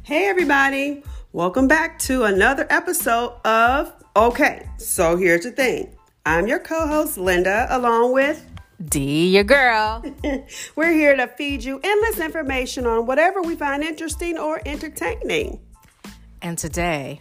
Hey everybody, welcome back to another episode of Okay, so here's the thing. I'm your co-host Linda along with D, your girl. We're here to feed you endless information on whatever we find interesting or entertaining. And today,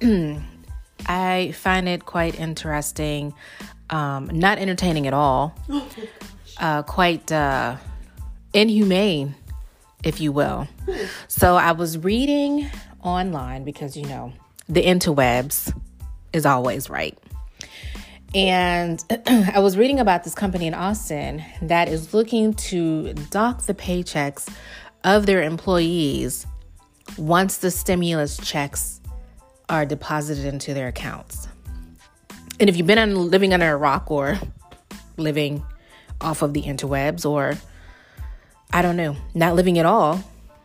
I find it quite interesting, not entertaining at all, quite inhumane, if you will. So I was reading online because, the interwebs is always right. And I was reading about this company in Austin that is looking to dock the paychecks of their employees once the stimulus checks are deposited into their accounts. And if you've been living under a rock or living off of the interwebs or, I don't know, not living at all,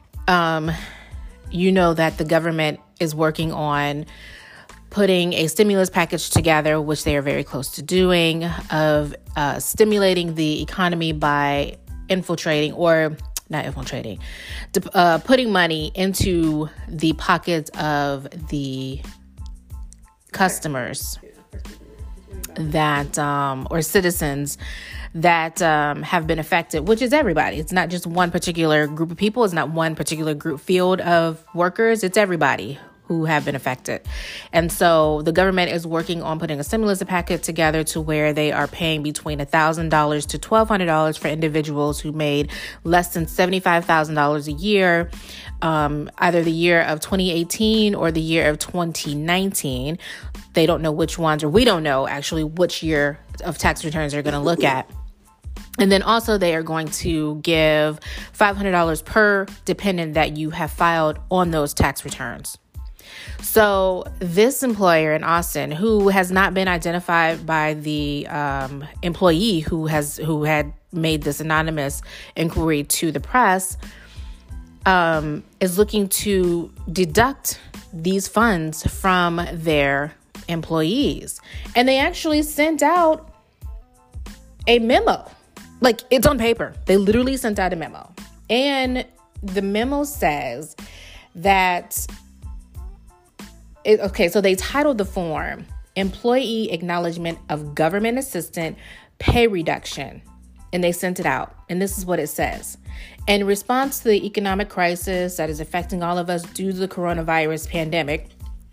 you know that the government is working on putting a stimulus package together, which they are very close to doing, of stimulating the economy by putting money into the pockets of the customers that or citizens that have been affected, which is everybody. It's not just one particular group of people. It's not one particular field of workers. It's everybody who have been affected. And so the government is working on putting a stimulus packet together to where they are paying between $1,000 to $1,200 for individuals who made less than $75,000 a year, either the year of 2018 or the year of 2019. They don't know which ones, or we don't know actually which year of tax returns they're going to look at. And then also they are going to give $500 per dependent that you have filed on those tax returns. So this employer in Austin, who has not been identified by the employee who had made this anonymous inquiry to the press, is looking to deduct these funds from their employees. And they actually sent out a memo. Like, it's on paper. They literally sent out a memo. And the memo says that so they titled the form Employee Acknowledgement of Government Assistant Pay Reduction. And they sent it out. And this is what it says. In response to the economic crisis that is affecting all of us due to the coronavirus pandemic,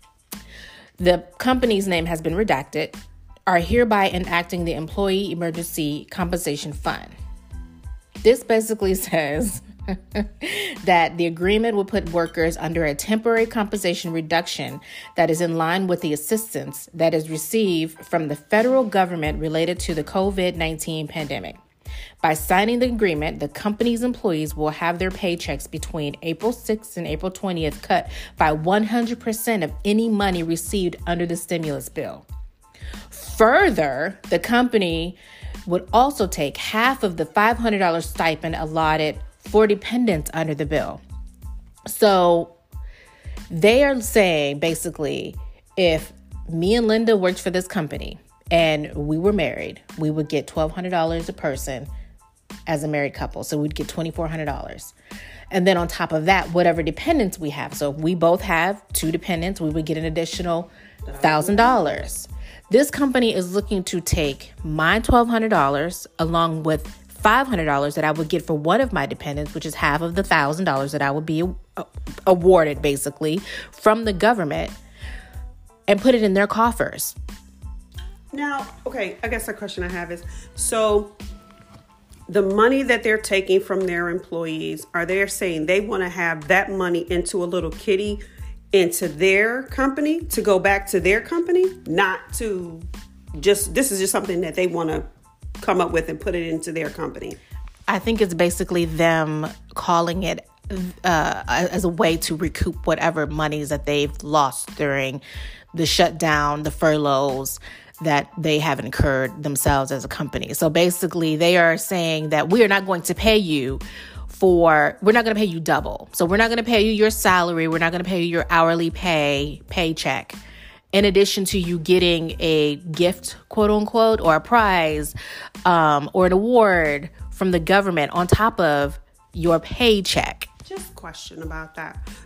the company's name has been redacted, are hereby enacting the Employee Emergency Compensation Fund. This basically says that the agreement will put workers under a temporary compensation reduction that is in line with the assistance that is received from the federal government related to the COVID-19 pandemic. By signing the agreement, the company's employees will have their paychecks between April 6th and April 20th cut by 100% of any money received under the stimulus bill. Further, the company would also take half of the $500 stipend allotted for dependents under the bill. So they are saying basically, if me and Linda worked for this company and we were married, we would get $1,200 a person as a married couple. So we'd get $2,400. And then on top of that, whatever dependents we have. So if we both have two dependents, we would get an additional $1,000. This company is looking to take my $1,200 along with $500 that I would get for one of my dependents, which is half of the $1,000 that I would be awarded basically from the government, and put it in their coffers. Now, okay, I guess the question I have is, so the money that they're taking from their employees, are they saying they want to have that money into a little kitty into their company to go back to their company, not to this is just something that they want to come up with and put it into their company? I think it's basically them calling it as a way to recoup whatever monies that they've lost during the shutdown, the furloughs that they have incurred themselves as a company. So basically they are saying that we are not going to pay you we're not going to pay you double. So we're not going to pay you your salary. We're not going to pay you your hourly paycheck. In addition to you getting a gift, quote unquote, or a prize, or an award from the government on top of your paycheck. Just question about that.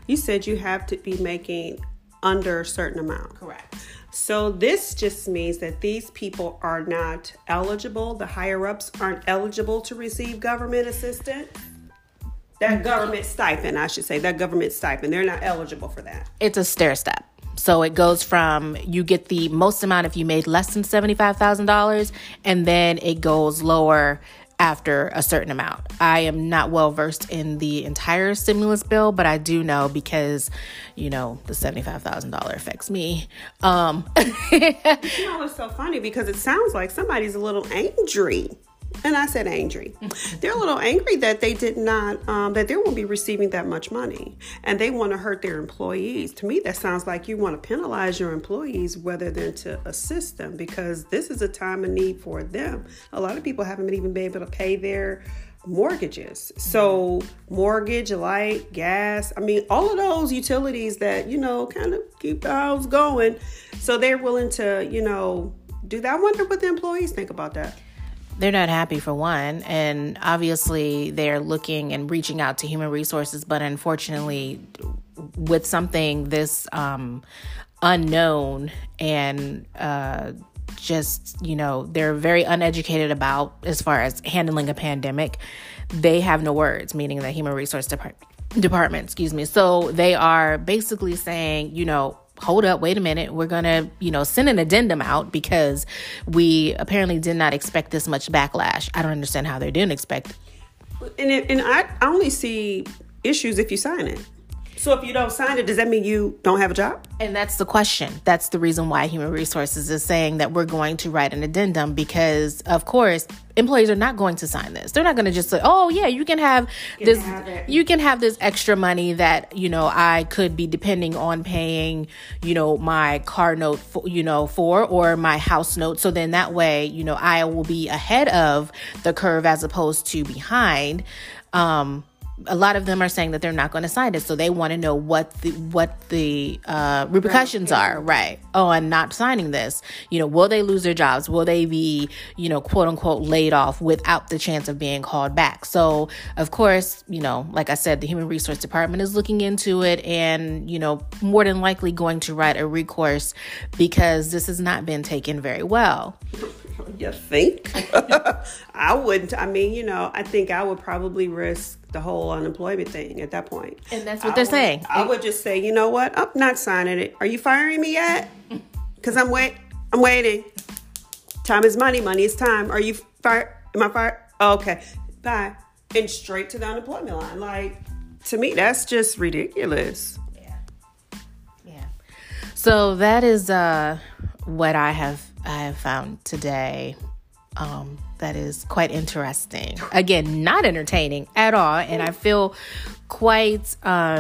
You said you have to be making under a certain amount. Correct. So this just means that these people are not eligible. The higher ups aren't eligible to receive government assistance. That government stipend, I should say, that government stipend, they're not eligible for that. It's a stair step. So it goes from you get the most amount if you made less than $75,000, and then it goes lower after a certain amount. I am not well versed in the entire stimulus bill, but I do know because, the $75,000 affects me. It's so funny because it sounds like somebody's a little angry. And I said angry. They're a little angry that they did not, that they won't be receiving that much money. And they want to hurt their employees. To me, that sounds like you want to penalize your employees rather than to assist them, because this is a time of need for them. A lot of people haven't even been able to pay their mortgages. So mortgage, light, gas, all of those utilities that, kind of keep the house going. So they're willing to, do that. I wonder what the employees think about that. They're not happy, for one, and obviously they're looking and reaching out to human resources, but unfortunately with something this unknown and they're very uneducated about as far as handling a pandemic, they have no words, meaning the human resource department, So they are basically saying, hold up, wait a minute. We're going to, send an addendum out because we apparently did not expect this much backlash. I don't understand how they didn't expect it. And I only see issues if you sign it. So if you don't sign it, does that mean you don't have a job? And that's the question. That's the reason why Human Resources is saying that we're going to write an addendum because, of course, employees are not going to sign this. They're not going to just say, oh, yeah, you can have this extra money that, I could be depending on paying, my car note, for or my house note. So then that way, I will be ahead of the curve as opposed to behind. A lot of them are saying that they're not going to sign it. So they want to know what the repercussions are, right, on not signing this. Will they lose their jobs? Will they be, quote unquote, laid off without the chance of being called back? So, of course, like I said, the Human Resource Department is looking into it and, more than likely going to write a recourse because this has not been taken very well. You think? I wouldn't. I think I would probably risk the whole unemployment thing at that point. And that's what they're saying. I would just say, you know what? I'm not signing it. Are you firing me yet? Because I'm waiting. Time is money. Money is time. Are you fired? Am I fired? Oh, okay. Bye. And straight to the unemployment line. Like, to me, that's just ridiculous. Yeah. So that is what I have found today. That is quite interesting. Again, not entertaining at all. And I feel quite,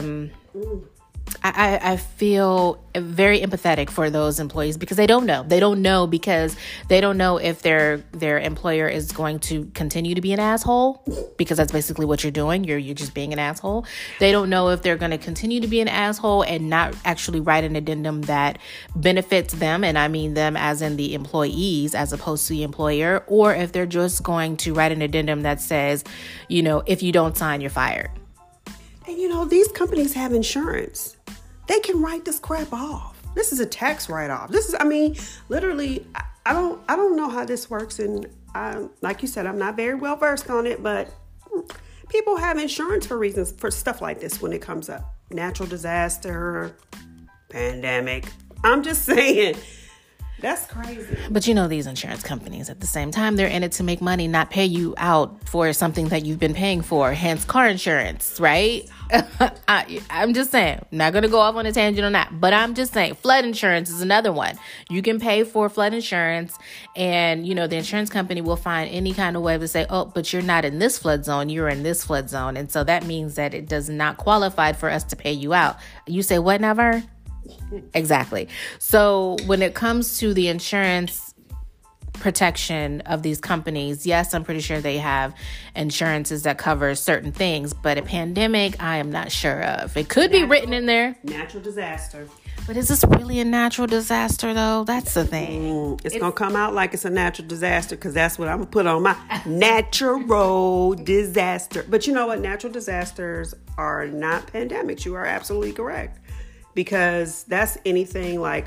I feel very empathetic for those employees because they don't know. They don't know because they don't know if their employer is going to continue to be an asshole, because that's basically what you're doing. You're just being an asshole. They don't know if they're going to continue to be an asshole and not actually write an addendum that benefits them. And I mean them as in the employees as opposed to the employer, or if they're just going to write an addendum that says, if you don't sign, you're fired. And these companies have insurance. They can write this crap off. This is a tax write-off. This is, literally, I don't know how this works. And like you said, I'm not very well versed on it, but people have insurance for stuff like this when it comes up. Natural disaster, pandemic. I'm just saying. That's crazy. But these insurance companies, at the same time, they're in it to make money, not pay you out for something that you've been paying for, hence car insurance, right? I'm just saying, not going to go off on a tangent on that, but I'm just saying flood insurance is another one. You can pay for flood insurance and, the insurance company will find any kind of way to say, oh, but you're not in this flood zone, you're in this flood zone. And so that means that it does not qualify for us to pay you out. You say, what now, Vern? Exactly. So when it comes to the insurance protection of these companies, yes, I'm pretty sure they have insurances that cover certain things, but a pandemic, I am not sure of. It could be written in there. Natural disaster. But is this really a natural disaster, though? That's the thing. It's going to come out like it's a natural disaster because that's what I'm going to put on my natural disaster. But you know what? Natural disasters are not pandemics. You are absolutely correct. Because that's anything like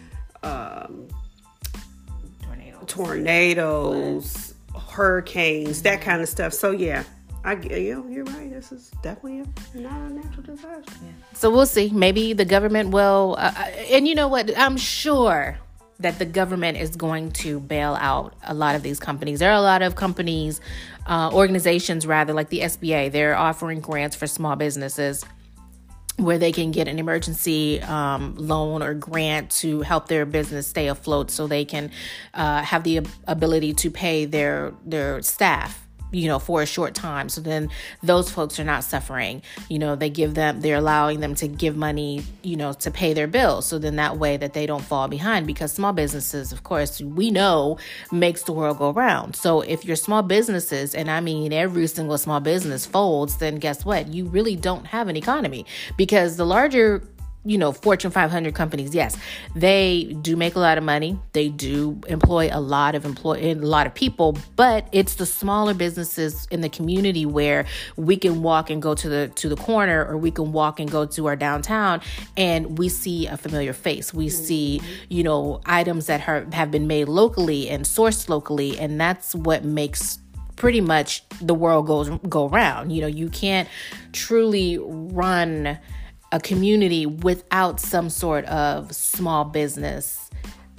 tornadoes, hurricanes, that kind of stuff. So, yeah. You're right. This is definitely not a natural disaster. Yeah. So we'll see. Maybe the government will. And you know what? I'm sure that the government is going to bail out a lot of these companies. There are a lot of companies, organizations rather, like the SBA. They're offering grants for small businesses where they can get an emergency loan or grant to help their business stay afloat so they can have the ability to pay their staff, for a short time. So then those folks are not suffering. They're allowing them to give money, to pay their bills. So then that way that they don't fall behind, because small businesses, of course, we know makes the world go round. So if your small businesses, and I mean every single small business folds, then guess what? You really don't have an economy, because the larger Fortune 500 companies, yes, they do make a lot of money. They do employ a lot of people, but it's the smaller businesses in the community where we can walk and go to the corner, or we can walk and go to our downtown and we see a familiar face. We see, items that have been made locally and sourced locally, and that's what makes pretty much the world go round. You can't truly run a community without some sort of small business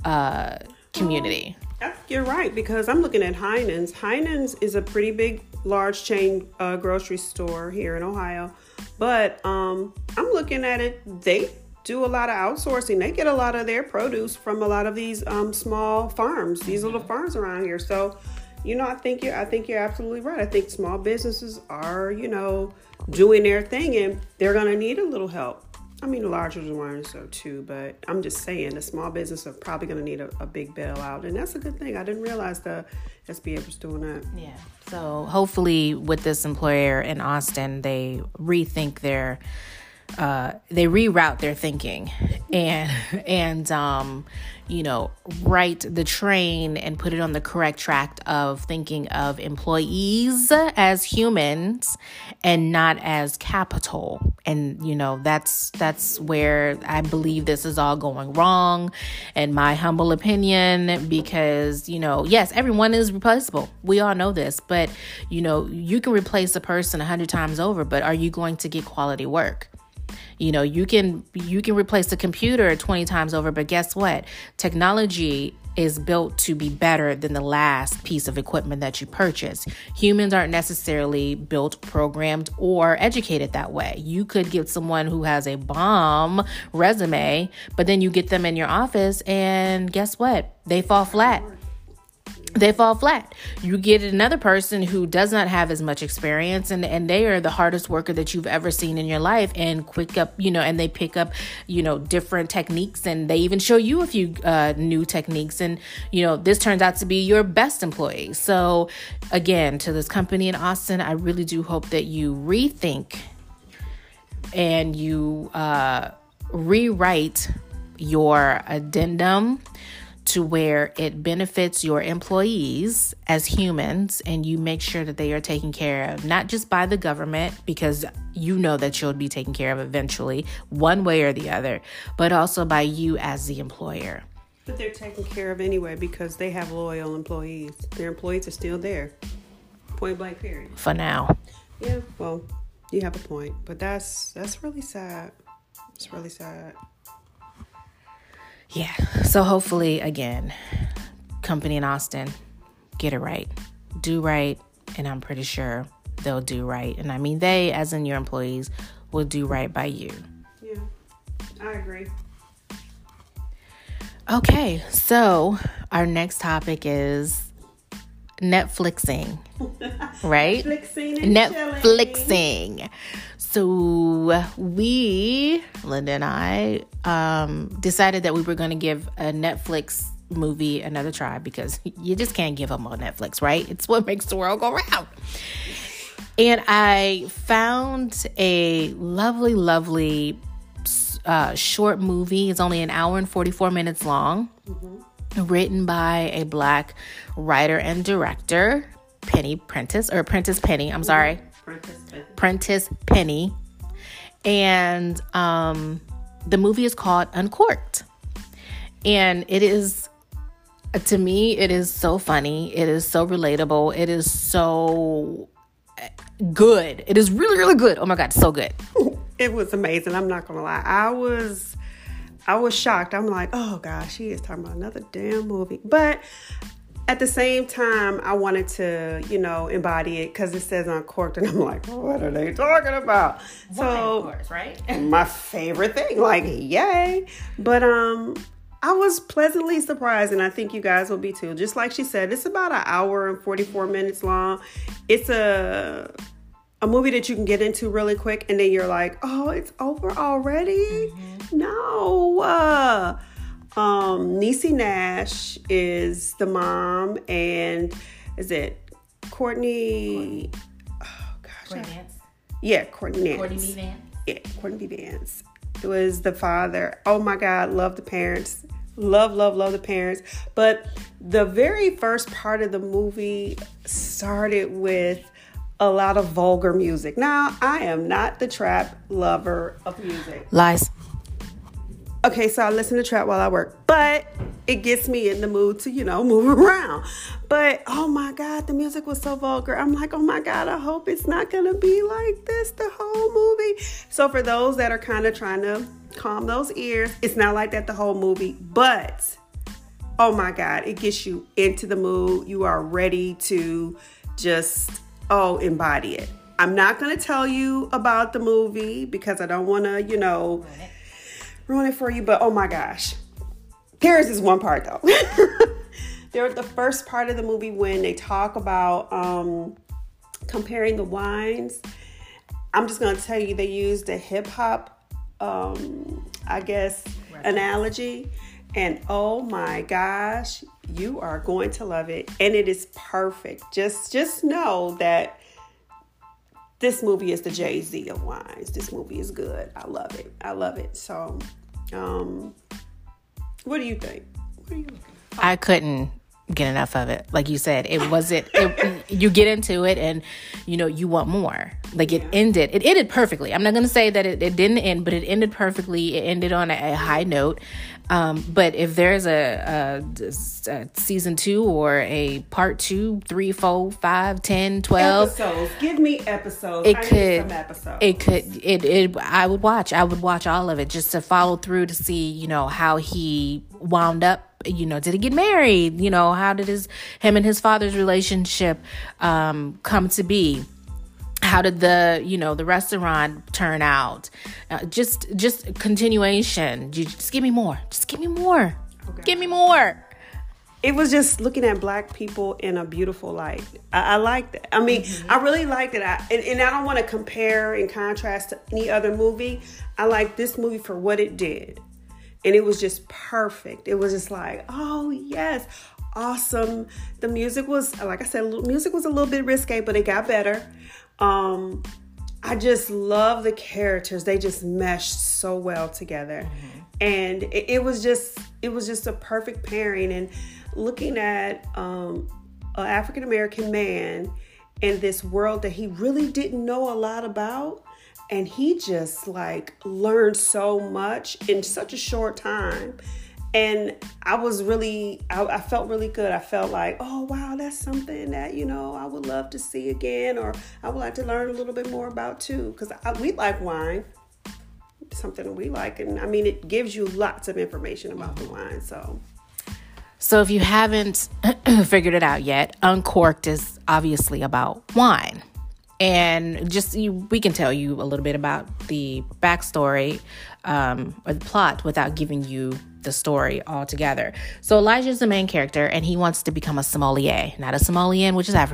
community. You're right, because I'm looking at Heinen's. Heinen's is a pretty big, large chain grocery store here in Ohio. But I'm looking at it. They do a lot of outsourcing. They get a lot of their produce from a lot of these small farms, these little farms around here. So, I think you're absolutely right. I think small businesses are, doing their thing, and they're going to need a little help. I mean, the larger ones so too, but I'm just saying the small business are probably going to need a big bailout, and that's a good thing. I didn't realize the SBA was doing that. Yeah. So hopefully with this employer in Austin, they rethink they reroute their thinking and right the train and put it on the correct track of thinking of employees as humans and not as capital. And, that's where I believe this is all going wrong, in my humble opinion, because, yes, everyone is replaceable. We all know this, but, you can replace a person 100 times over, but are you going to get quality work? You can replace the computer 20 times over, but guess what? Technology is built to be better than the last piece of equipment that you purchase. Humans aren't necessarily built, programmed, or educated that way. You could get someone who has a bomb resume, but then you get them in your office and guess what? They fall flat. You get another person who does not have as much experience, and they are the hardest worker that you've ever seen in your life, and and they pick up, different techniques, and they even show you a few new techniques, and, this turns out to be your best employee. So again, to this company in Austin, I really do hope that you rethink and you rewrite your addendum to where it benefits your employees as humans, and you make sure that they are taken care of, not just by the government, because that you'll be taken care of eventually, one way or the other, but also by you as the employer. But they're taken care of anyway because they have loyal employees. Their employees are still there. Point blank period. For now. Yeah, well, you have a point, but that's really sad. It's really sad. Yeah, so hopefully, again, company in Austin, get it right. Do right, and I'm pretty sure they'll do right. And I mean they, as in your employees, will do right by you. Yeah, I agree. Okay, so our next topic is Netflixing, right? Netflixing. So we, Linda and I, decided that we were going to give a Netflix movie another try, because you just can't give up on Netflix, right? It's what makes the world go round. And I found a lovely short movie. It's only an hour and 44 minutes long. Written by a Black writer and director, Prentice Penny. I'm sorry. Prentice Penny. And the movie is called Uncorked. And it is, to me, it is so funny. It is so relatable. It is so good. It is really, really good. Oh my God, so good. It was amazing. I'm not gonna lie. I was shocked. I'm like, oh gosh, she is talking about another damn movie. But at the same time, I wanted to, embody it because it says Uncorked, and I'm like, what are they talking about? So, of course, right? My favorite thing, like, yay. But I was pleasantly surprised, and I think you guys will be too. Just like she said, it's about an hour and 44 minutes long. It's a movie that you can get into really quick, and then you're like, oh, it's over already? No. Niecy Nash is the mom, and is it Courtney? Oh gosh, Courtney Vance. Yeah, Courtney Vance. Courtney B. Vance. Yeah, Courtney B. Vance. It was the father. Oh my God, love the parents. Love the parents. But the very first part of the movie started with a lot of vulgar music. Now, I am not the trap lover of music. Lies. Okay, so I listen to trap while I work, but it gets me in the mood to, move around. But, oh my God, the music was so vulgar. I'm like, oh my God, I hope it's not going to be like this the whole movie. So for those that are kind of trying to calm those ears, it's not like that the whole movie, but oh my God, it gets you into the mood. You are ready to just, embody it. I'm not going to tell you about the movie because I don't want to, ruin it for you, but oh my gosh. There is this one part though. There's the first part of the movie when they talk about comparing the wines. I'm just going to tell you, they used a hip hop, analogy. And oh my gosh, you are going to love it. And it is perfect. Just know that this movie is the Jay-Z of wines. This movie is good. I love it. So, what do you think? What are you looking at? I couldn't get enough of it. Like you said, you get into it and, you want more. Like it ended perfectly. I'm not going to say that it didn't end, but it ended perfectly. It ended on a high note. But if there's a season 2 or a part 2, 3, 4, 5, 10, 12 episodes, give me episodes. I would watch all of it just to follow through to see, how he wound up. Did he get married? How did him and his father's relationship come to be? How did the restaurant turn out? Just continuation. Just give me more. Just give me more. Okay. Give me more. It was just looking at Black people in a beautiful light. I liked it. I mean, I really liked it. And I don't want to compare and contrast to any other movie. I like this movie for what it did. And it was just perfect. It was just like, oh, yes, awesome. The music was, like I said, music was a little bit risque, but it got better. I just love the characters. They just meshed so well together. And it was just a perfect pairing. And looking at an African-American man in this world that he really didn't know a lot about. And he just learned so much in such a short time. And I felt really good. I felt like, oh, wow, that's something that, I would love to see again, or I would like to learn a little bit more about too. Because we like wine, something that we like. And I mean, it gives you lots of information about the wine. So if you haven't figured it out yet, Uncorked is obviously about wine. And we can tell you a little bit about the backstory or the plot without giving you the story altogether. So Elijah is the main character, and he wants to become a sommelier, not a sommelier, which is African.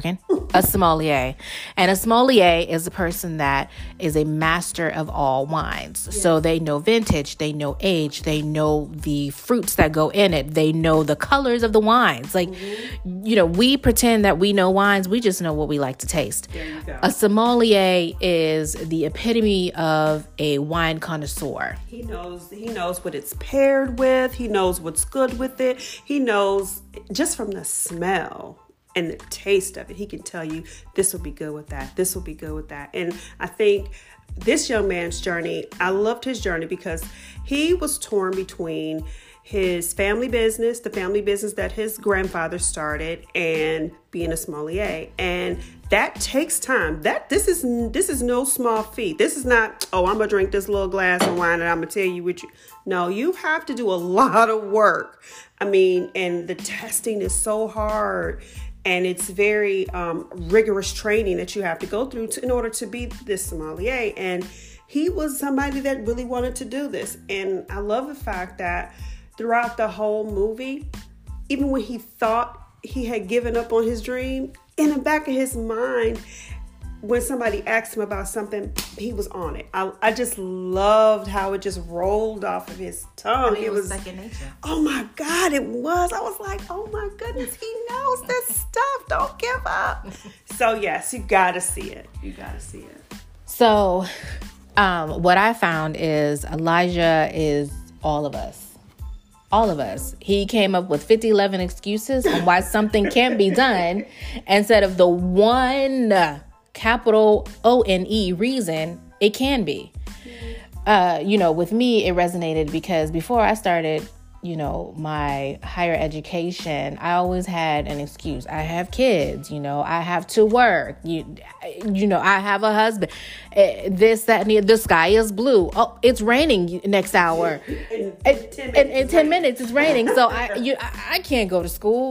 A sommelier. And a sommelier is a person that is a master of all wines. Yes. So they know vintage, they know age, they know the fruits that go in it, they know the colors of the wines. Like, we pretend that we know wines, we just know what we like to taste. There you go. A sommelier is the epitome of a wine connoisseur. He knows what it's paired with. He knows what's good with it. He knows just from the smell and the taste of it. He can tell you this will be good with that. This will be good with that. And I think this young man's journey, I loved his journey because he was torn between his family business, the family business that his grandfather started, and being a sommelier. And that takes time. This is no small feat. This is not, I'm gonna drink this little glass of wine and I'm gonna tell you what you. No, you have to do a lot of work. I mean, and the testing is so hard, and it's very rigorous training that you have to go through in order to be this sommelier. And he was somebody that really wanted to do this. And I love the fact that throughout the whole movie, even when he thought he had given up on his dream, in the back of his mind, when somebody asked him about something, he was on it. I just loved how it just rolled off of his tongue. It was second nature. Oh my God, it was. I was like, oh my goodness, he knows this stuff. Don't give up. So yes, you gotta see it. You gotta see it. So what I found is Elijah is all of us. All of us. He came up with 11 excuses on why something can't be done instead of the one capital ONE reason it can be. With me, it resonated because before I started, my higher education, I always had an excuse. I have kids, I have to work, I have a husband, this, that, and the sky is blue. Oh, it's raining next hour. In 10 minutes, it's raining. So I can't go to school,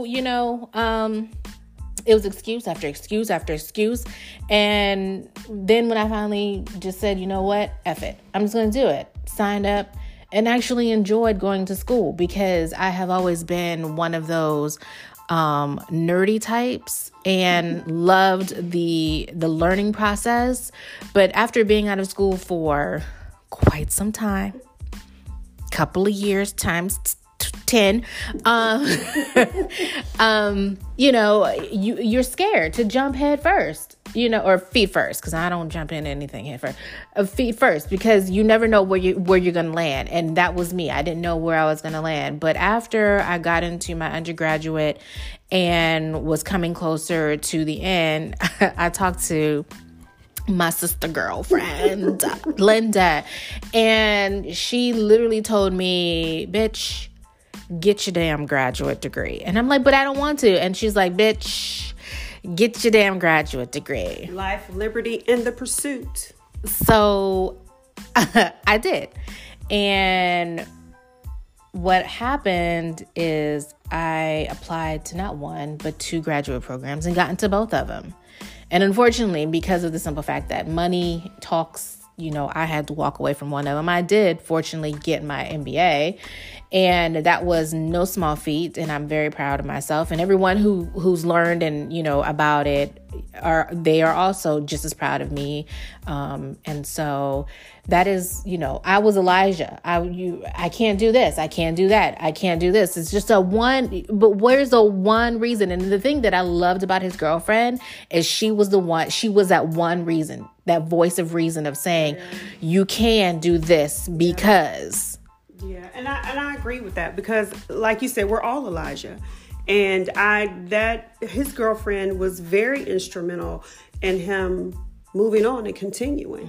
It was excuse after excuse after excuse. And then when I finally just said, you know what, F it, I'm just going to do it. Signed up and actually enjoyed going to school because I have always been one of those nerdy types and loved the learning process. But after being out of school for quite some time, couple of years times 10, you're scared to jump head first, or feet first, because I don't jump into anything head first. Feet first, because you never know where you're going to land. And that was me. I didn't know where I was going to land. But after I got into my undergraduate and was coming closer to the end, I talked to my sister girlfriend, Linda, and she literally told me, bitch, get your damn graduate degree. And I'm like, but I don't want to. And she's like, bitch, get your damn graduate degree. Life, liberty, and the pursuit. So I did. And what happened is I applied to not one, but 2 graduate programs and got into both of them. And unfortunately, because of the simple fact that money talks, I had to walk away from one of them. I did, fortunately, get my MBA, and that was no small feat, and I'm very proud of myself. And everyone who's learned and, about it, they are also just as proud of me. And so that is, I was Elijah. I can't do this. I can't do that. I can't do this. It's just but where's the one reason? And the thing that I loved about his girlfriend is she was that one reason, that voice of reason of saying, you can do this because. Yeah. And I agree with that because like you said, we're all Elijah. And his girlfriend was very instrumental in him moving on and continuing.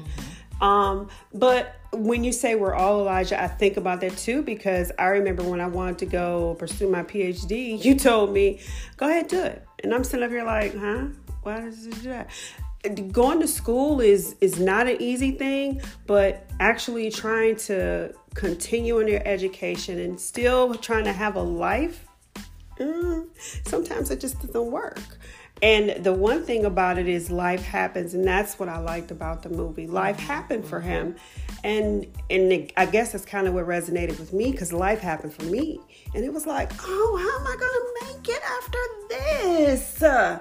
But when you say we're all Elijah, I think about that too, because I remember when I wanted to go pursue my PhD, you told me, go ahead, do it. And I'm sitting up here like, huh? Why does it do that? Going to school is not an easy thing, but actually trying to continue in your education and still trying to have a life, sometimes it just doesn't work. And the one thing about it is life happens, and that's what I liked about the movie. Life happened for him, and I guess that's kind of what resonated with me, because life happened for me, and it was like, oh, how am I gonna make it after this?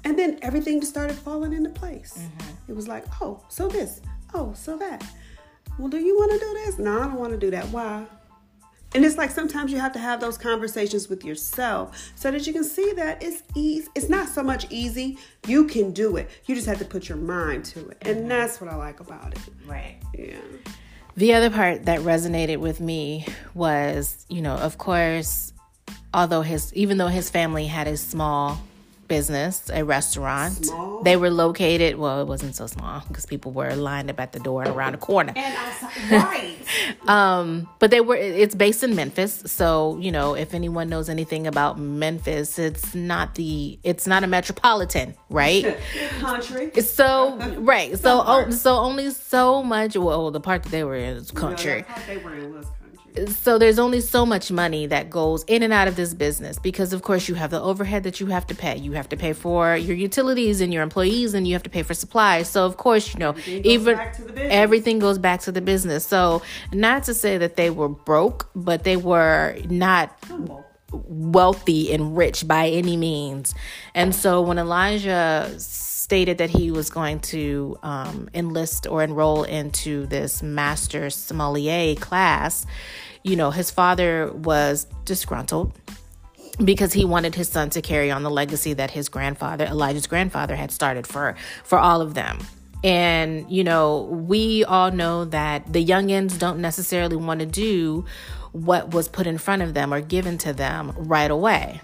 And then everything just started falling into place. It was like, oh, so this. Oh, so that. Well, do you want to do this? No, I don't want to do that. Why? And it's like sometimes you have to have those conversations with yourself so that you can see that it's easy. It's not so much easy. You can do it. You just have to put your mind to it. And that's what I like about it. Right. Yeah. The other part that resonated with me was, of course, even though his family had a small business, a restaurant, Small? they were located, well, it wasn't so small because people were lined up at the door and around the corner. And outside, right. But it's based in Memphis. So, if anyone knows anything about Memphis, it's not a metropolitan, right? Country. So, right. So only so much, well, the part that they were in is country. The part they were in was country. So there's only so much money that goes in and out of this business because, of course, you have the overhead that you have to pay. You have to pay for your utilities and your employees, and you have to pay for supplies. So, of course, everything goes back to the business. So not to say that they were broke, but they were not wealthy and rich by any means. And so when Elijah stated that he was going to enlist or enroll into this master sommelier class, his father was disgruntled because he wanted his son to carry on the legacy that Elijah's grandfather had started for all of them. And, we all know that the youngins don't necessarily want to do what was put in front of them or given to them right away.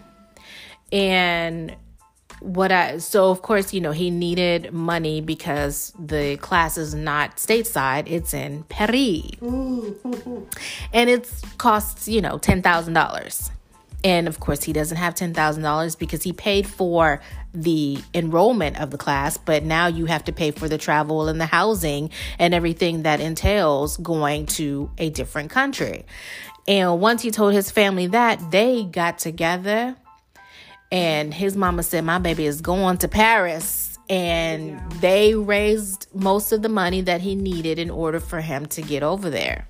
And so of course, he needed money because the class is not stateside, it's in Paris. And it costs, $10,000. And of course, he doesn't have $10,000 because he paid for the enrollment of the class, but now you have to pay for the travel and the housing and everything that entails going to a different country. And once he told his family that, they got together. And his mama said, my baby is going to Paris. And they raised most of the money that he needed in order for him to get over there.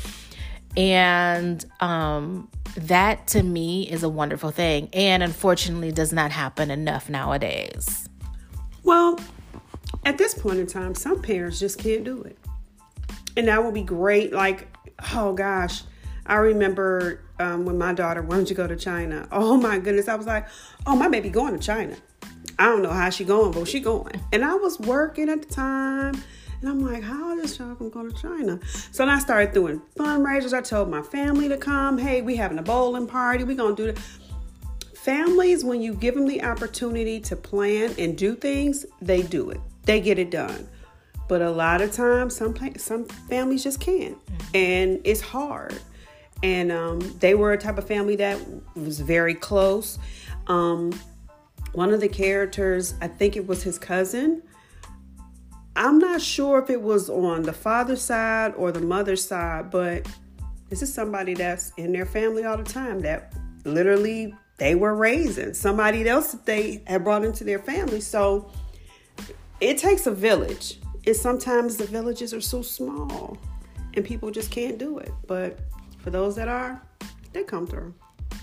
And that, to me, is a wonderful thing. And unfortunately, does not happen enough nowadays. Well, at this point in time, some parents just can't do it. And that would be great. Like, oh, gosh. I remember when my daughter wanted to go to China. Oh, my goodness. I was like, oh, my baby going to China. I don't know how she going, but she going. And I was working at the time. And I'm like, how is this child going to go to China? So then I started doing fundraisers. I told my family to come. Hey, we having a bowling party. We going to do that. Families, when you give them the opportunity to plan and do things, they do it. They get it done. But a lot of times, some families just can't. And it's hard. And they were a type of family that was very close. One of the characters, I think it was his cousin. I'm not sure if it was on the father's side or the mother's side, but this is somebody that's in their family all the time that literally they were raising somebody else that they had brought into their family. So it takes a village. And sometimes the villages are so small and people just can't do it. But for those that are, they come through.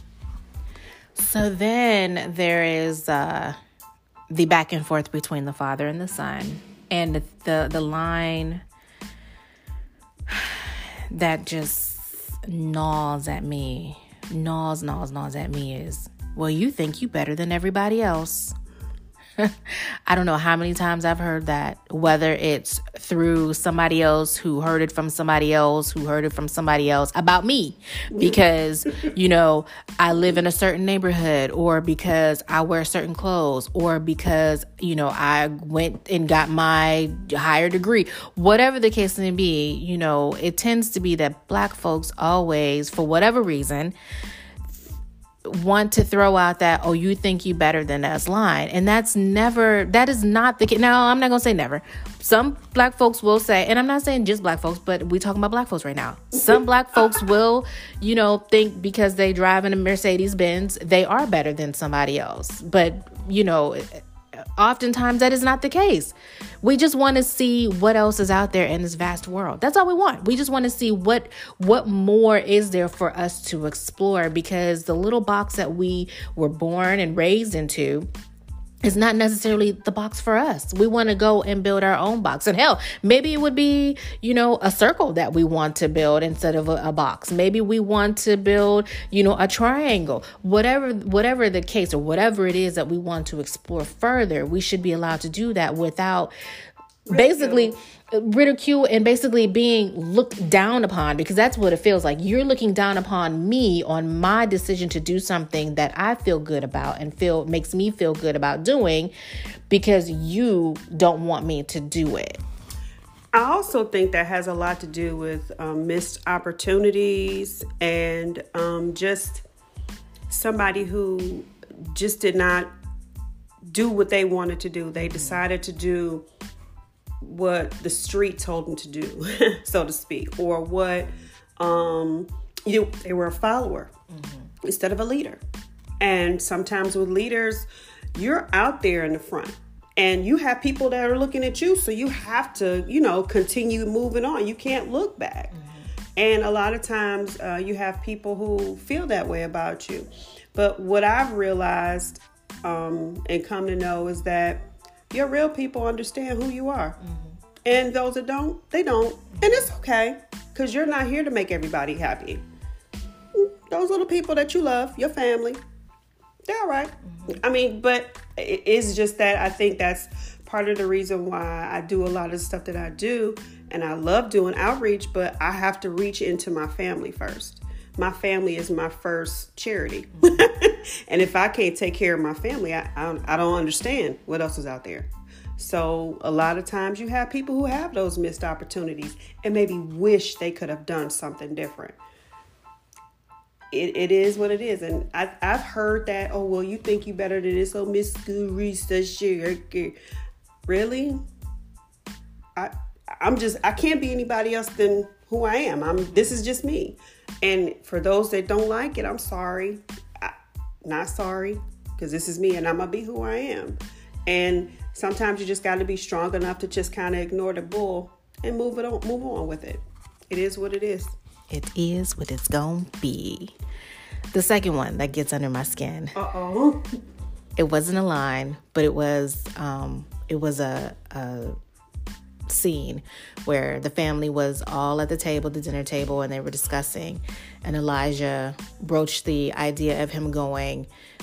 So then there is the back and forth between the father and the son. And the line that just gnaws at me is, well, you think you better than everybody else. I don't know how many times I've heard that, whether it's through somebody else who heard it from somebody else who heard it from somebody else about me because, I live in a certain neighborhood, or because I wear certain clothes, or because, I went and got my higher degree, whatever the case may be. It tends to be that Black folks always, for whatever reason, want to throw out that, oh, you think you better than us line. And that is not the case. Now, I'm not going to say never. Some Black folks will say, and I'm not saying just Black folks, but we're talking about Black folks right now. Some Black folks will, think because they drive in a Mercedes Benz, they are better than somebody else. But, oftentimes that is not the case. We just want to see what else is out there in this vast world. That's all we want. We just want to see what more is there for us to explore, because the little box that we were born and raised into is not necessarily the box for us. We want to go and build our own box. And hell, maybe it would be, a circle that we want to build instead of a box. Maybe we want to build, a triangle. Whatever the case, or whatever it is that we want to explore further, we should be allowed to do that without basically ridicule and basically being looked down upon, because that's what it feels like. You're looking down upon me on my decision to do something that I feel good about and makes me feel good about doing, because you don't want me to do it. I also think that has a lot to do with missed opportunities and just somebody who just did not do what they wanted to do. They decided to do what the street told them to do, so to speak, or what they were a follower instead of a leader. And sometimes with leaders, you're out there in the front and you have people that are looking at you, so you have to continue moving on. You can't look back. And a lot of times you have people who feel that way about you. But what I've realized and come to know is that your real people understand who you are. And those that don't, they don't. And it's okay, because you're not here to make everybody happy. Those little people that you love, your family, they're all right. I mean, but it's just that I think that's part of the reason why I do a lot of the stuff that I do. And I love doing outreach, but I have to reach into my family first. My family is my first charity. And if I can't take care of my family, I don't understand what else is out there. So a lot of times you have people who have those missed opportunities and maybe wish they could have done something different. It is what it is. And I've heard that, oh, well, you think you better than this, oh, Miss Gurisa. Really? I can't be anybody else than who I am. This is just me. And for those that don't like it, I'm sorry. Not sorry, because this is me and I'm going to be who I am. And sometimes you just got to be strong enough to just kind of ignore the bull and move on with it. It is what it is. It is what it's going to be. The second one that gets under my skin. Uh-oh. It wasn't a line, but it was a scene where the family was all at the dinner table, and they were discussing, and Elijah broached the idea of him going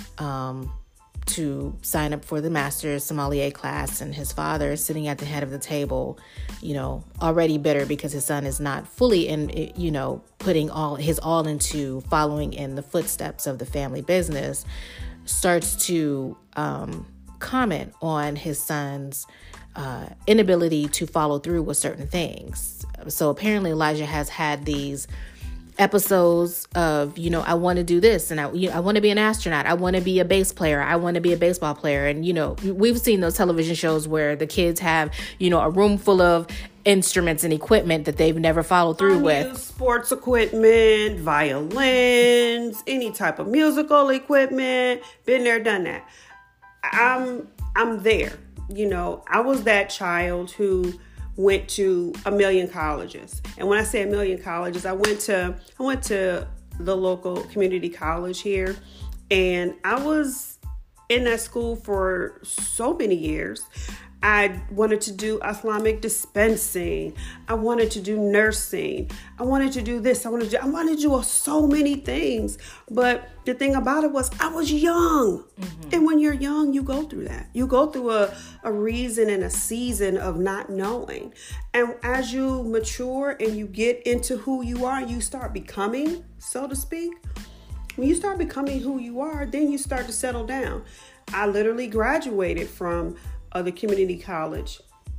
to sign up for the master's sommelier class, and his father sitting at the head of the table, already bitter because his son is not fully putting his all into following in the footsteps of the family business, starts to comment on his son's inability to follow through with certain things. So apparently Elijah has had these episodes of, I want to do this, and I want to be an astronaut. I want to be a bass player. I want to be a baseball player. And, we've seen those television shows where the kids have, a room full of instruments and equipment that they've never followed through with. Sports equipment, violins, any type of musical equipment. Been there, done that. I'm there. I was that child who went to a million colleges. And when I say a million colleges, I went to the local community college here, and I was in that school for so many years. I wanted to do Islamic dispensing. I wanted to do nursing. I wanted to do this. I wanted to do so many things. But the thing about it was I was young. Mm-hmm. And when you're young, you go through that. You go through a reason and a season of not knowing. And as you mature and you get into who you are, you start becoming, so to speak. When you start becoming who you are, then you start to settle down. I literally graduated from the community college.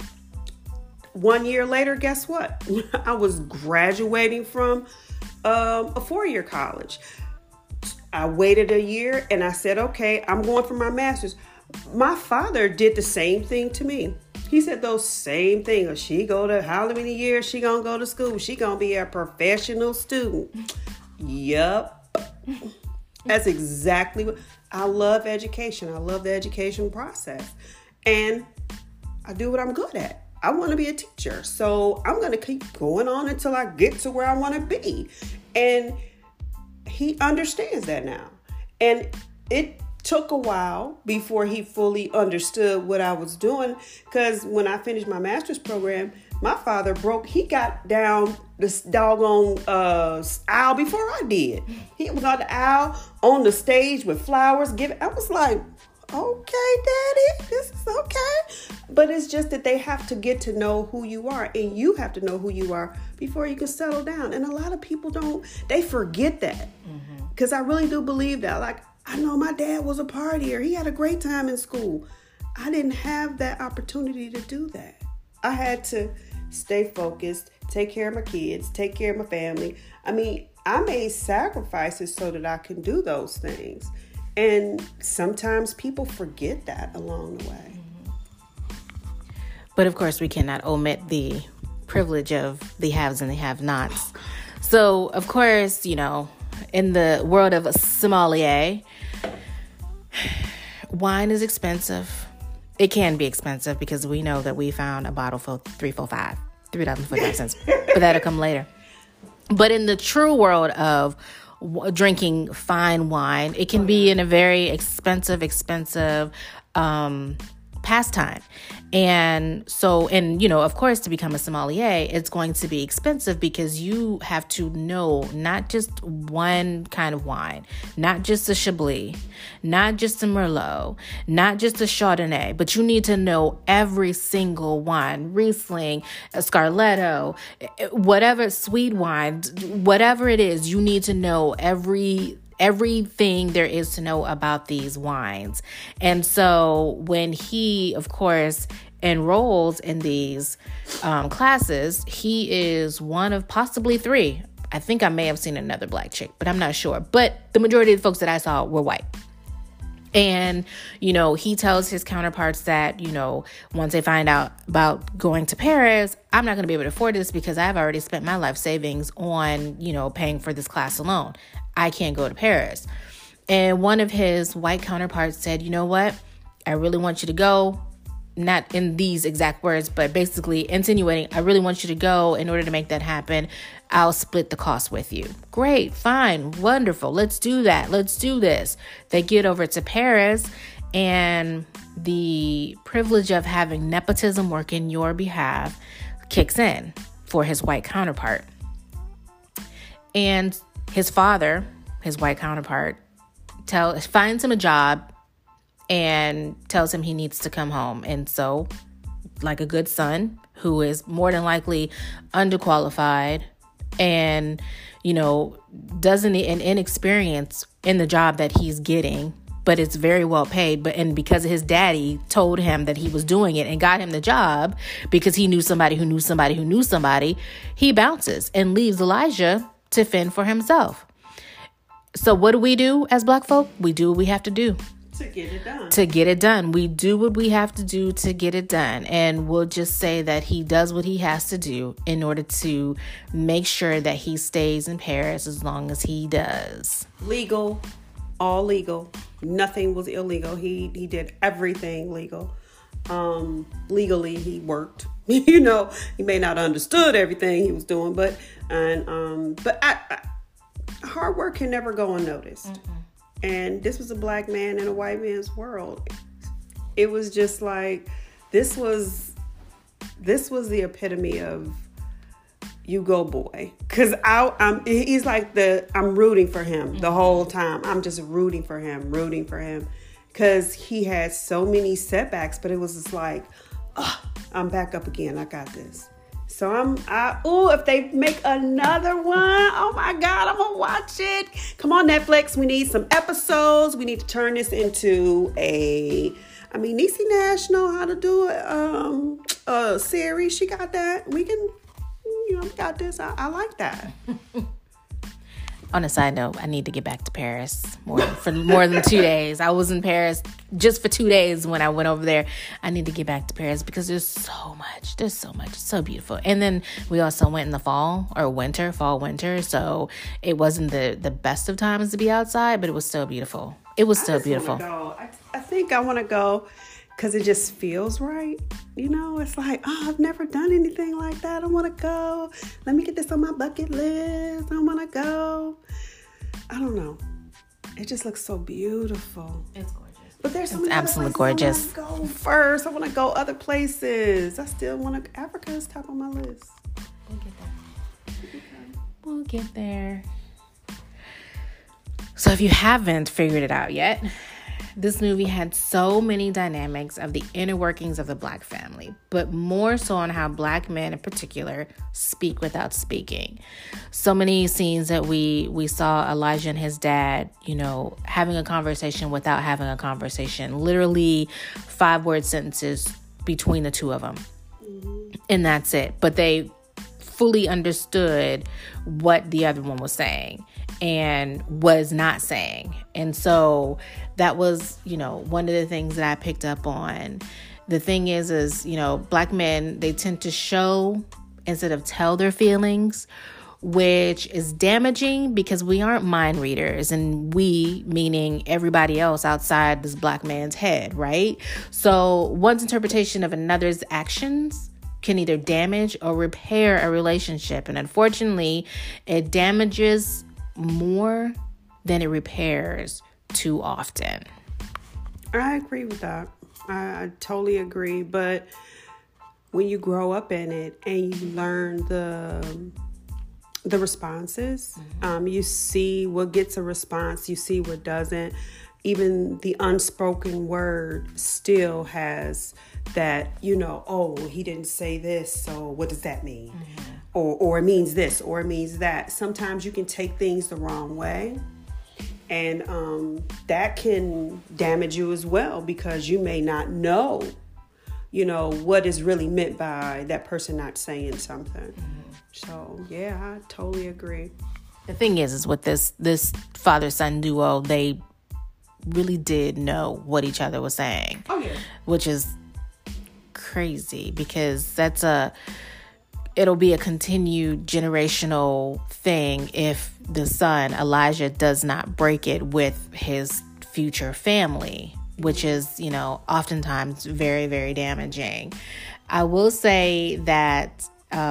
1 year later, guess what? I was graduating from a 4-year college. I waited a year and I said, okay, I'm going for my master's. My father did the same thing to me. He said those same things. She go to how many years she gonna go to school? She gonna be a professional student. Yup. That's exactly what I love. Education. I love the education process. And I do what I'm good at. I want to be a teacher. So I'm going to keep going on until I get to where I want to be. And he understands that now. And it took a while before he fully understood what I was doing. Because when I finished my master's program, my father he got down this doggone aisle before I did. He was on the aisle on the stage with flowers. I was like, okay, Daddy, this is okay. But it's just that they have to get to know who you are, and you have to know who you are before you can settle down. And a lot of people they forget that. Because I really do believe that. Like, I know my dad was a partier. He had a great time in school. I didn't have that opportunity to do that. I had to stay focused, take care of my kids, take care of my family. I mean, I made sacrifices so that I can do those things. And sometimes people forget that along the way. But of course, we cannot omit the privilege of the haves and the have-nots. So, of course, in the world of a sommelier, wine is expensive. It can be expensive because we know that we found a bottle for $3.45, but that'll come later. But in the true world of drinking fine wine, it can be in a very expensive pastime. And so, of course, to become a sommelier, it's going to be expensive because you have to know not just one kind of wine, not just a Chablis, not just a Merlot, not just a Chardonnay, but you need to know every single wine, Riesling, Scarletto, whatever, sweet wine, whatever it is, you need to know everything there is to know about these wines. And so when he, of course, enrolls in these classes, he is one of possibly 3. I think I may have seen another black chick, but I'm not sure. But the majority of the folks that I saw were white. And, he tells his counterparts that, once they find out about going to Paris, I'm not going to be able to afford this because I've already spent my life savings on, paying for this class alone. I can't go to Paris. And one of his white counterparts said, you know what? I really want you to go. Not in these exact words, but basically insinuating, I really want you to go. In order to make that happen, I'll split the cost with you. Great, fine, wonderful. Let's do that. Let's do this. They get over to Paris, and the privilege of having nepotism work in your behalf kicks in for his white counterpart. And his father, his white counterpart, finds him a job and tells him he needs to come home. And so, like a good son who is more than likely underqualified and, doesn't and inexperienced in the job that he's getting, but it's very well paid. And because his daddy told him that he was doing it and got him the job because he knew somebody who knew somebody who knew somebody, he bounces and leaves Elijah to fend for himself. So what do we do as black folk? We do what we have to do. To get it done. We do what we have to do to get it done. And we'll just say that he does what he has to do in order to make sure that he stays in Paris as long as he does. Legal. All legal. Nothing was illegal. He did everything legal. Legally, he worked. He may not understood everything he was doing, but hard work can never go unnoticed. Mm-hmm. And this was a black man in a white man's world. It was just like, this was the epitome of you go boy. Cause he's like I'm rooting for him the whole time. I'm just rooting for him. Cause he had so many setbacks, but it was just like, I'm back up again. I got this. So if they make another one, oh my God, I'm gonna watch it. Come on, Netflix, we need some episodes. We need to turn this into Niecy Nash know how to do a series. She got that. We can, got this. I like that. On a side note, I need to get back to Paris for more than 2 days. I was in Paris just for 2 days when I went over there. I need to get back to Paris because there's so much. It's so beautiful. And then we also went in the fall, winter. So it wasn't the best of times to be outside, but it was still beautiful. It was still beautiful. I think I want to go because it just feels right. It's like, I've never done anything like that. I want to go. Let me get this on my bucket list. I want to go. I don't know. It just looks so beautiful. It's gorgeous. But there's so It's many absolutely other places gorgeous. I want to go first. I want to go other places. I still want to. Africa is top on my list. We'll get there. We'll get there. So if you haven't figured it out yet, this movie had so many dynamics of the inner workings of the Black family, but more so on how Black men in particular speak without speaking. So many scenes that we saw Elijah and his dad, having a conversation without having a conversation, literally 5-word sentences between the two of them. And that's it. But they fully understood what the other one was saying and was not saying. And so that was, one of the things that I picked up on. The thing is, Black men, they tend to show instead of tell their feelings, which is damaging because we aren't mind readers, and we, meaning everybody else outside this Black man's head, right? So one's interpretation of another's actions can either damage or repair a relationship. And unfortunately, it damages more than it repairs too often. I agree with that. I totally agree. But when you grow up in it and you learn the responses, you see what gets a response, you see what doesn't. Even the unspoken word still has that, oh, he didn't say this, so what does that mean? Or it means this, or it means that. Sometimes you can take things the wrong way, and that can damage you as well, because you may not know, what is really meant by that person not saying something. So, yeah, I totally agree. The thing is with this father-son duo, they really did know what each other was saying. Oh, yeah. Which is crazy, because it'll be a continued generational thing if the son, Elijah, does not break it with his future family, which is, oftentimes very, very damaging. I will say that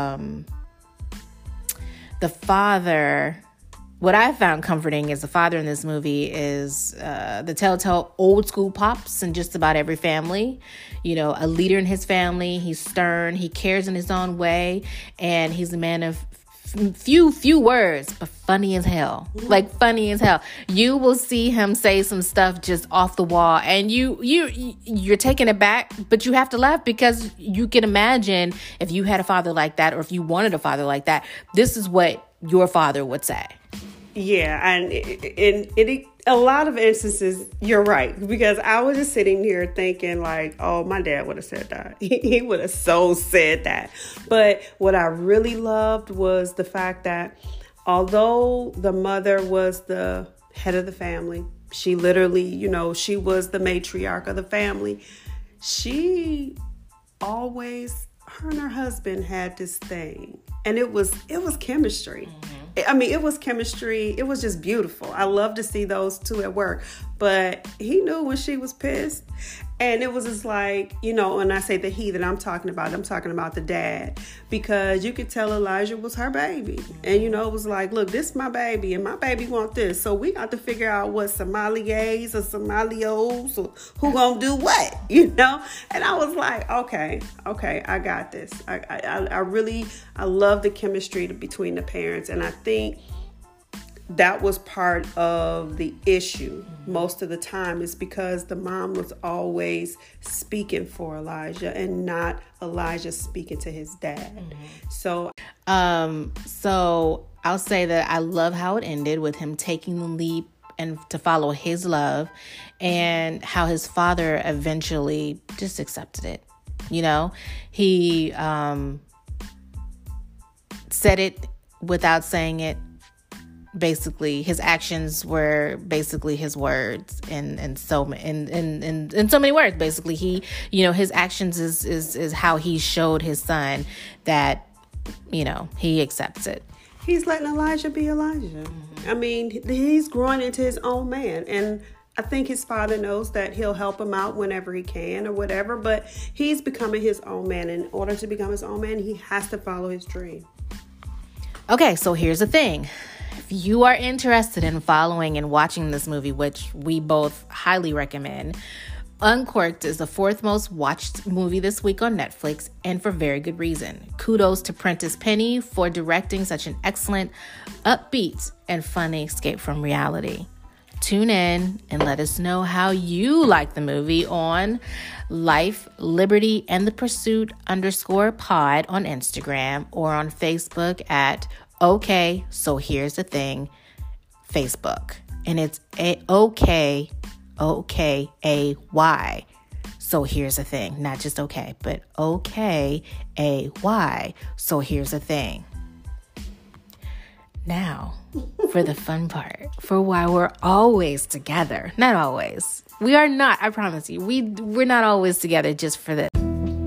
the father, what I found comforting is the father in this movie is the telltale old school pops in just about every family. A leader in his family. He's stern. He cares in his own way. And he's a man of few words, but funny as hell. Like funny as hell. You will see him say some stuff just off the wall, and you're taken aback, but you have to laugh, because you can imagine if you had a father like that, or if you wanted a father like that, this is what your father would say. Yeah, and in a lot of instances, you're right. Because I was just sitting here thinking like, oh, my dad would have said that. He would have so said that. But what I really loved was the fact that although the mother was the head of the family, she literally, she was the matriarch of the family. She always, her and her husband had this thing. And it was chemistry. I mean, it was chemistry. It was just beautiful. I love to see those two at work. But he knew when she was pissed. And it was just like, when I say the he that I'm talking about the dad. Because you could tell Elijah was her baby. And, it was like, look, this is my baby. And my baby want this. So we got to figure out what Somalis or Somalios or who gonna do what, And I was like, okay, I got this. I love the chemistry between the parents. And I think that was part of the issue most of the time, is because the mom was always speaking for Elijah and not Elijah speaking to his dad. So I'll say that I love how it ended with him taking the leap and to follow his love, and how his father eventually just accepted it. He said it without saying it. Basically, his actions were basically his words in so many words. Basically, he, his actions is how he showed his son that, he accepts it. He's letting Elijah be Elijah. I mean, he's growing into his own man, and I think his father knows that he'll help him out whenever he can or whatever, but he's becoming his own man. In order to become his own man, he has to follow his dream. Okay, so here's the thing. if you are interested in following and watching this movie, which we both highly recommend, Uncorked is the 4th most watched movie this week on Netflix, and for very good reason. Kudos to Prentice Penny for directing such an excellent, upbeat, and funny escape from reality. Tune in and let us know how you like the movie on Life, Liberty, and the Pursuit _pod on Instagram or on Facebook at Okay, So Here's the Thing Facebook. And it's okay. OKAY. So here's the thing. Not just okay, but OKAY. So here's the thing. Now, for the fun part, for why we're always together. Not always. We are not, I promise you. We're not always together just for this.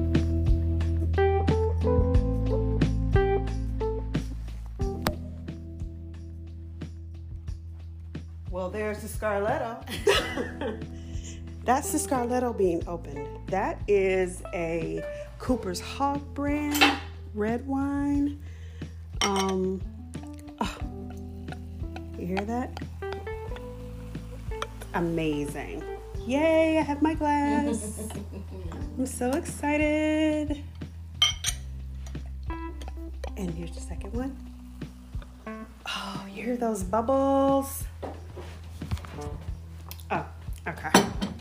Well, there's the Scarletto. That's the Scarletto being opened. That is a Cooper's Hawk brand red wine. You hear that? Amazing. Yay, I have my glass. I'm so excited. And here's the second one. Oh, you hear those bubbles? Oh, okay.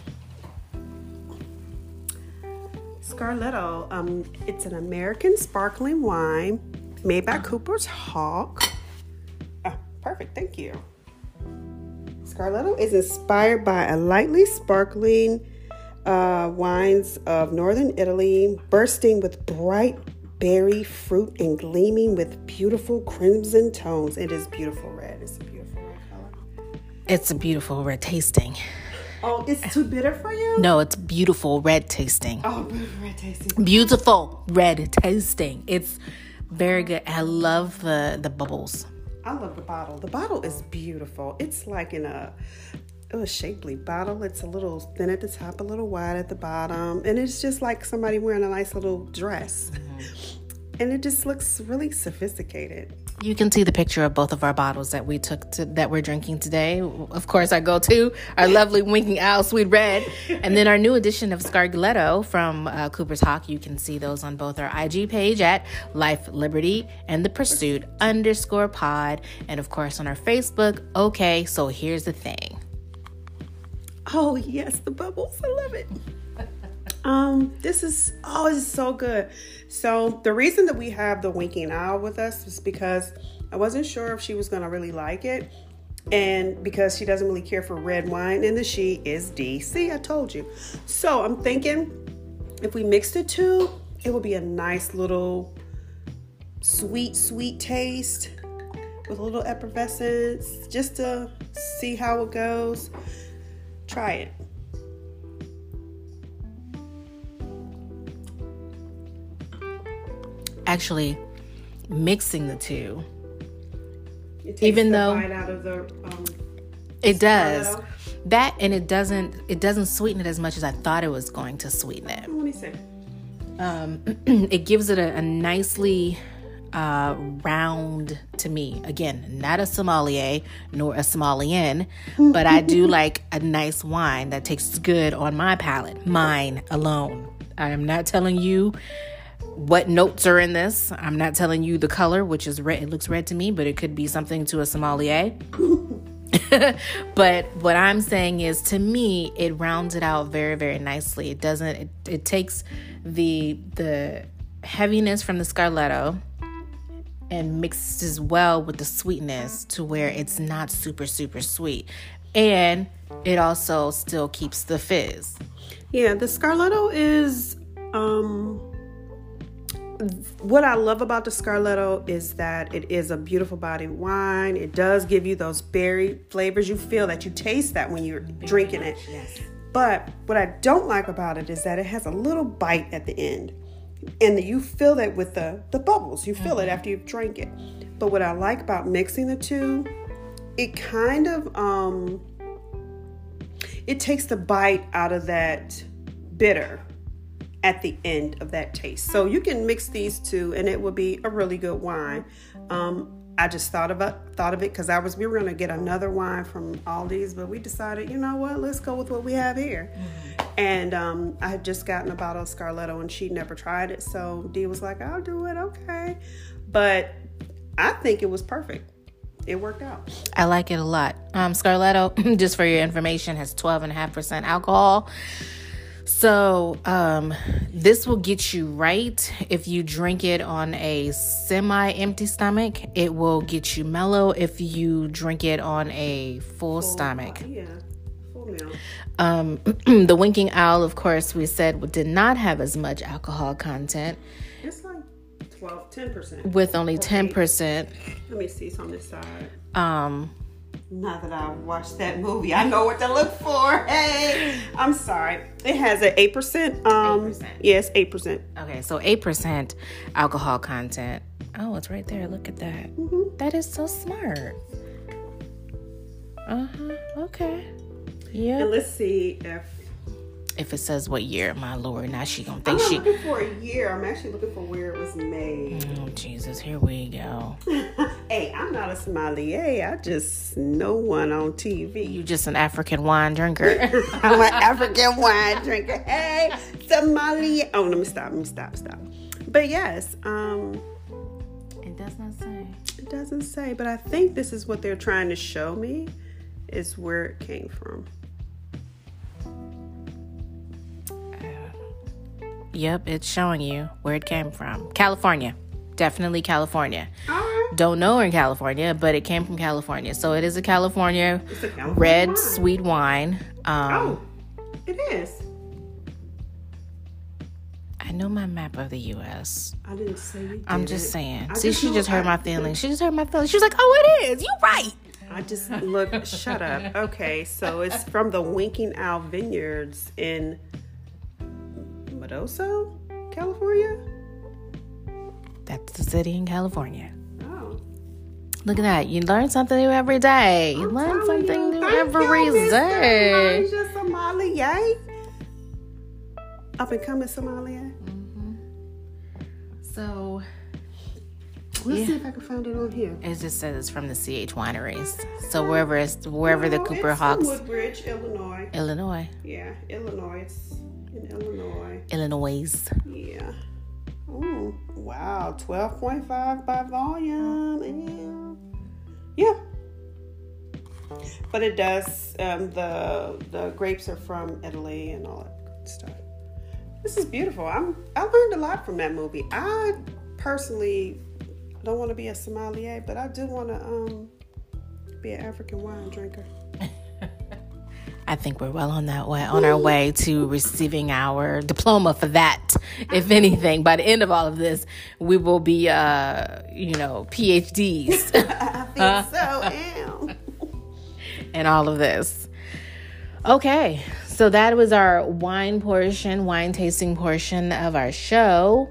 Scarletto, it's an American sparkling wine made by Cooper's Hawk. Oh, perfect, thank you. Scarletto is inspired by a lightly sparkling wines of northern Italy, bursting with bright berry fruit and gleaming with beautiful crimson tones. It is beautiful red. It's a beautiful red color. It's a beautiful red tasting. Oh, it's too bitter for you? No, it's beautiful red tasting. Oh, beautiful red tasting. Beautiful red tasting. It's very good. I love the bubbles. I love the bottle. The bottle is beautiful. It's like in a shapely bottle. It's a little thin at the top, a little wide at the bottom. And it's just like somebody wearing a nice little dress. Mm-hmm. And it just looks really sophisticated. You can see the picture of both of our bottles that we took that we're drinking today. Of course, our go-to, our lovely Winking Owl Sweet Red. And then our new edition of Scarletto from Cooper's Hawk. You can see those on both our IG page at Life, Liberty, and the Pursuit _pod. And of course, on our Facebook. Okay, so here's the thing. Oh, yes, the bubbles. I love it. This is so good. So the reason that we have the Winking Owl with us is because I wasn't sure if she was going to really like it. And because she doesn't really care for red wine, and the she is D. See, I told you. So I'm thinking if we mix the two, it will be a nice little sweet taste with a little effervescence, just to see how it goes. Try it. Actually, mixing the two, even though out of the, it does that, and it doesn't sweeten it as much as I thought it was going to sweeten it. Let me see. It gives it a nicely round, to me. Again, not a sommelier nor a sommelier, but I do like a nice wine that tastes good on my palate, mine alone. I am not telling you what notes are in this. I'm not telling you the color, which is red. It looks red to me, but it could be something to a sommelier. But what I'm saying is, to me, it rounds it out very, very nicely. It doesn't. It takes the heaviness from the Scarletto and mixes well with the sweetness to where it's not super, super sweet, and it also still keeps the fizz. Yeah, the Scarletto is. What I love about the Scarletto is that it is a beautiful bodied wine. It does give you those berry flavors. You feel that, you taste that when you're drinking it. Yes. But what I don't like about it is that it has a little bite at the end. And you feel that with the bubbles. You feel it after you've drank it. But what I like about mixing the two, it kind of, it takes the bite out of that bitter at the end of that taste. So you can mix these two and it will be a really good wine. I just thought of it because we were going to get another wine from Aldi's, but we decided, you know what, let's go with what we have here. And I had just gotten a bottle of Scarletto, and she'd never tried it, so Dee was like, I'll do it, okay. But I think it was perfect. It worked out. I like it a lot. Scarletto, just for your information, has 12.5% alcohol. So this will get you right if you drink it on a semi-empty stomach. It will get you mellow if you drink it on a full stomach. Yeah, full meal. The Winking Owl, of course, we said did not have as much alcohol content. It's like 10%. With only 10%. Let me see on this side. Now that I watched that movie, I know what to look for. Hey, I'm sorry. It has an 8%. 8%. Yes, 8%. Okay, so 8% alcohol content. Oh, it's right there. Look at that. Mm-hmm. That is so smart. Okay. Yeah. And let's see if it says what year. My Lord, now she gonna think I'm not looking for a year. I'm actually looking for where it was made. Oh Jesus, here we go. Hey, I'm not a sommelier. I just know one on TV. You just an African wine drinker. I'm an African wine drinker. Hey, sommelier. Oh, let me stop. But yes, it does not say. It doesn't say, but I think this is what they're trying to show me is where it came from. Yep, it's showing you where it came from. California. Definitely California. Right. Don't know in California, but it came from California. So it is a California red wine. Sweet wine. It is. I know my map of the U.S. I didn't say you did. I'm just saying. See, she just hurt my feelings. She just hurt my feelings. She was like, oh, it is. You're right. I just looked. Shut up. Okay, so it's from the Winking Owl Vineyards in Medoso, California? That's the city in California. Oh. Look at that. You learn something new every day. You learn something new every day. Elijah Sommelier. Up and coming sommelier. Mm-hmm. So, let's see if I can find it on here. It just says it's from the CH Wineries. So wherever the Cooper Hawks. Woodbridge, Illinois. Illinois. Yeah, Illinois. It's in Illinois. Illinois. Yeah. Oh, wow. 12.5 by volume. Yeah. But it does, the grapes are from Italy and all that good stuff. This is beautiful. I learned a lot from that movie. I personally don't want to be a sommelier, but I do want to be an African wine drinker. I think we're well on our way to receiving our diploma for that. If anything, by the end of all of this, we will be, PhDs. I think so, and all of this. Okay, so that was our wine tasting portion of our show.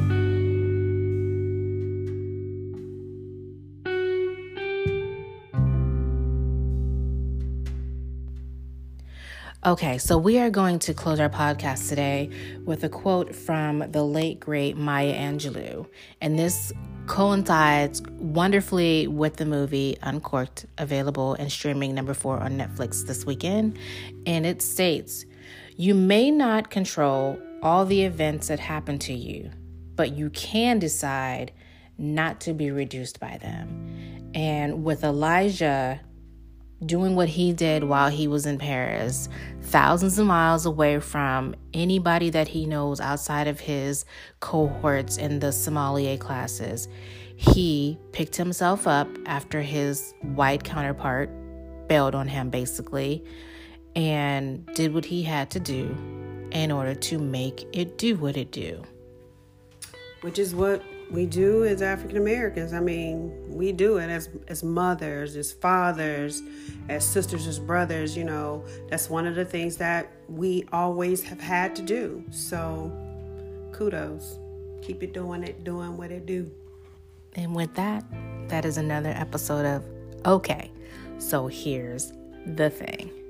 Okay, so we are going to close our podcast today with a quote from the late, great Maya Angelou. And this coincides wonderfully with the movie Uncorked, available and streaming number 4 on Netflix this weekend. And it states, "You may not control all the events that happen to you, but you can decide not to be reduced by them." And with Elijah doing what he did while he was in Paris, thousands of miles away from anybody that he knows outside of his cohorts in the sommelier classes, he picked himself up after his white counterpart bailed on him, basically, and did what he had to do in order to make it do what it do. Which is what we do as African Americans. I mean, we do it as mothers, as fathers, as sisters, as brothers. You know, that's one of the things that we always have had to do. So, kudos. Keep it doing what it do. And with that, that is another episode of Okay, so here's the thing.